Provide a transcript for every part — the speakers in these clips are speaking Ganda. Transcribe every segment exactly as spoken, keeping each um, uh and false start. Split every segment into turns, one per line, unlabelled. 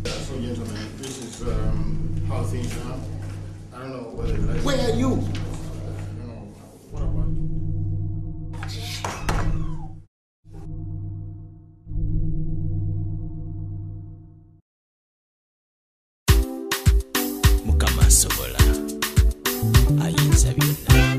So, gentlemen, this is um, how things are. I don't know whether it's...
Where are you?
I don't know. What about you?
Mukama Sobola ayinza byonna.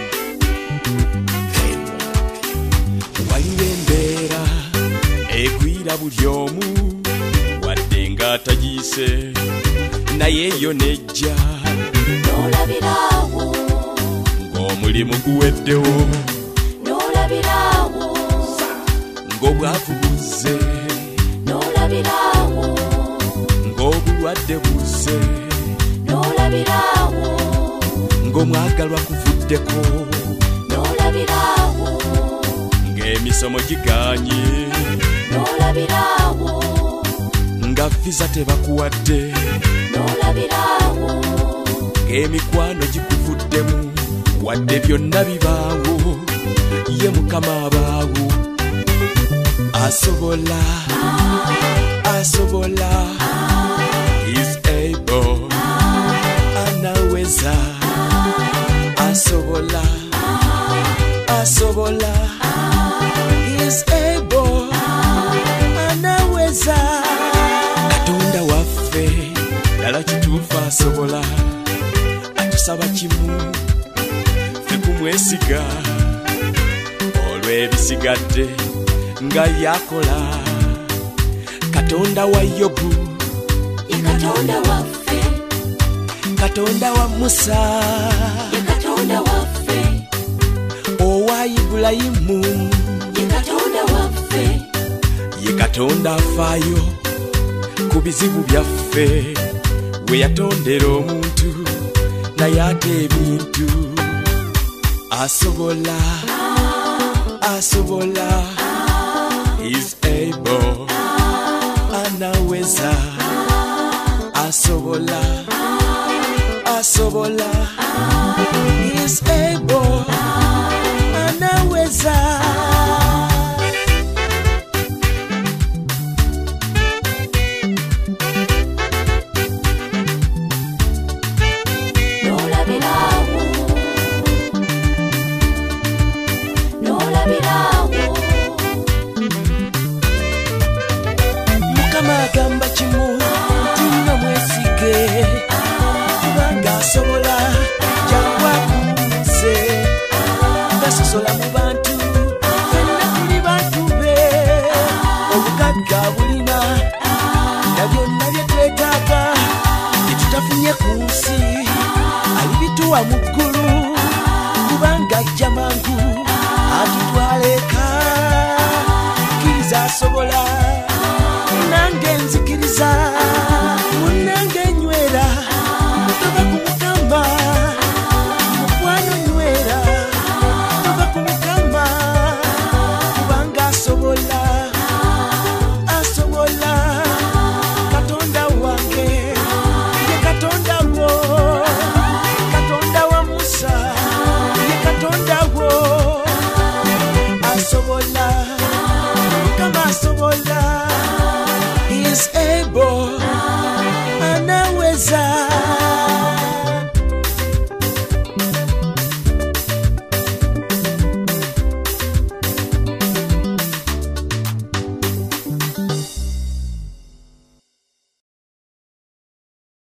Waliwo embeera egwira buli omu wadde nga tagiise naye yo nejja
n'olabirawo
ng'omulimu guweddewo
n'olabirawo
ng'obwavu buzze
n'olabirawo
ng'obulwadde buzze
n'olabirawo
ng'omwagalwa kuvuddeko
n'olabirawo
ng'emisomo giganye
n'olabirawo
nga visa tebakuwadde
n'olabirawo
ng'emikwano gikuvuddemu wadde byonna bibaawo ye Mukama abaawo asobola asobola is able anaweza asobola asobola is able anaweza Katonda waffe ddala kituufu asobola atusaba kimu ffe kumwesiga olw'ebisigadde nga yakola Katonda wa Yobu
ye Katonda waffe
Katonda wa Musa
ye Katonda waffe
owa Ibulayimu
ye Katonda waffe
ye Katonda afaayo ku bizibu byaffe we yatondera omuntu naye ate ebintu asobola asobola is able anaweza asobola asobola is able anaweza
n'olabirawo n'olabirawo
Mukama agamba kimu nti mwesige kubanga asobola jangwa kunze ngasosola mu